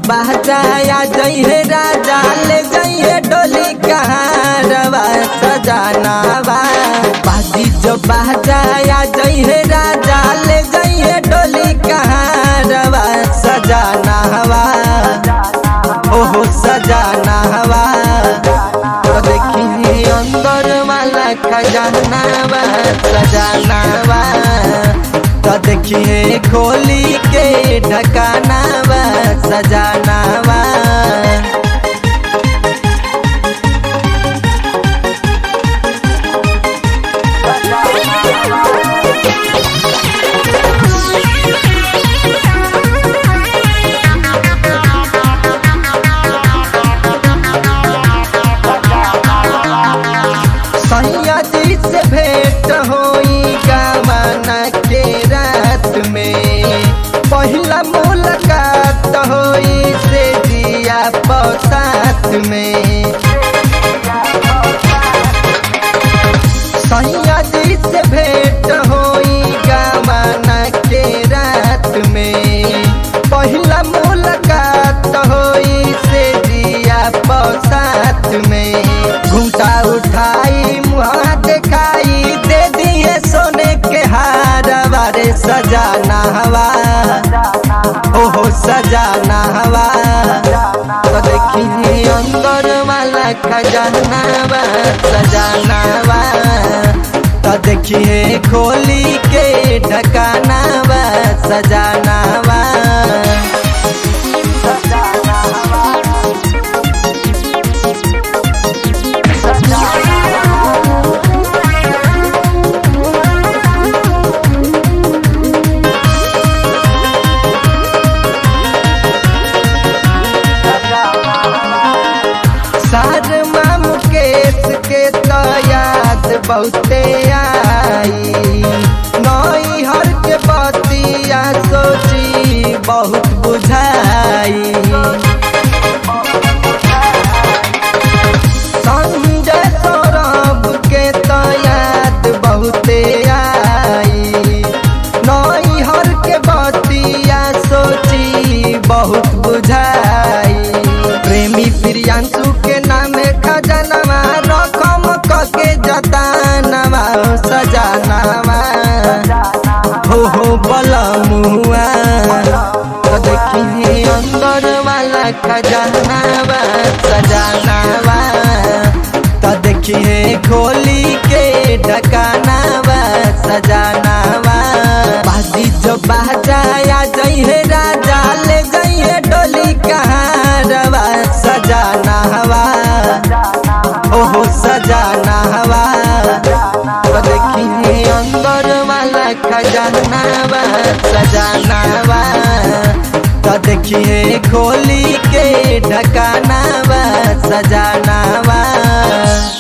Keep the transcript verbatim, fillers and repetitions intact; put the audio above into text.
बहजाया जइहे राजा ले जइहे डोली कहारवा सजनावा बाजी जो बहजाया जइहे राजा ले जइहे डोली कहारवा सजनावा ओहो सजनावा तो देखी अंदर वाला खजानावा सजनावा तो देखिए खोली के ढकानावा सजनावा सैया जी से भेंट होई गामना के रात में पहला मुलाकात होई से दिया पसात में सैया जी से भेंट होई गामना के रात में पहला मुलाकात होई से दिया पसात में घूंटा उठाई मुहा दिखाई दे दिए सोने के हारवा रे सजाना हवा ओहो सजाना हवा तो देखी अंदर वाला खजानावा सजनावा तो देखिए खोली के ढकानावा सजनावा सारमा मुकेश के तो याद बहुते आई नई हर के बतिया सोची बहुत बुझाई संजय सौरभ के तो याद बहुते आई नई हर के बतिया सोची बहुत बुझाई प्रेमी प्रियांशु के नामे खजानवा रकम कके जतानवा सजनावा हो हो बलमुआ तो देखी अंदर वाला खजानावा सजनावा तो देखिए खोली के ढकानावा सजनावा बाजी जो बहजाया जइहे राजा ले जइहे डोली कहारवा सजनावा ओहो सजनावा तो देखी अंदर वाला खजानावा सजनावा तो देखिए खोली के ढकानावा सजनावा।